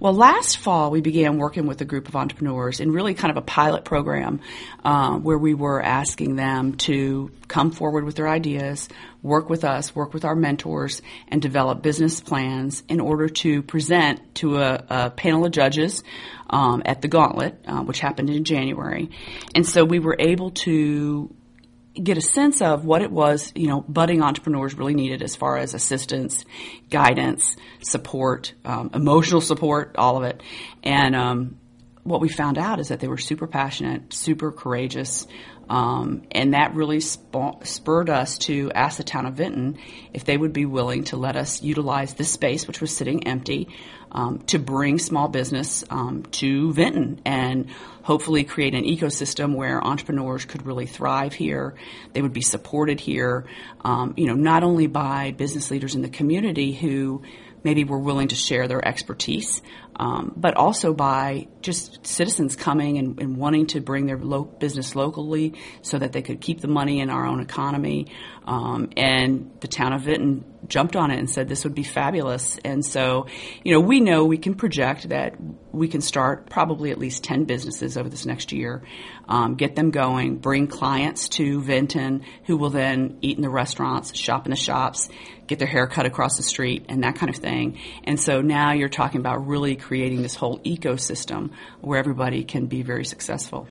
Well, last fall we began working with a group of entrepreneurs in really kind of a pilot program where we were asking them to come forward with their ideas, work with us, work with our mentors, and develop business plans in order to present to a panel of judges at the Gauntlet, which happened in January. And so we were able to get a sense of what it was, budding entrepreneurs really needed as far as assistance, guidance, support, emotional support, all of it. And what we found out is that they were super passionate, super courageous, and that really spurred us to ask the town of Vinton if they would be willing to let us utilize this space, which was sitting empty, to bring small business to Vinton and hopefully create an ecosystem where entrepreneurs could really thrive here. They would be supported here, not only by business leaders in the community who maybe were willing to share their expertise, but also by just citizens coming and wanting to bring their business locally so that they could keep the money in our own economy. And the town of Vinton jumped on it and said this would be fabulous. And so, we know we can project that we can start probably at least 10 businesses over this next year, get them going, bring clients to Vinton who will then eat in the restaurants, shop in the shops, get their hair cut across the street, and that kind of thing. And so now you're talking about really creating this whole ecosystem where everybody can be very successful.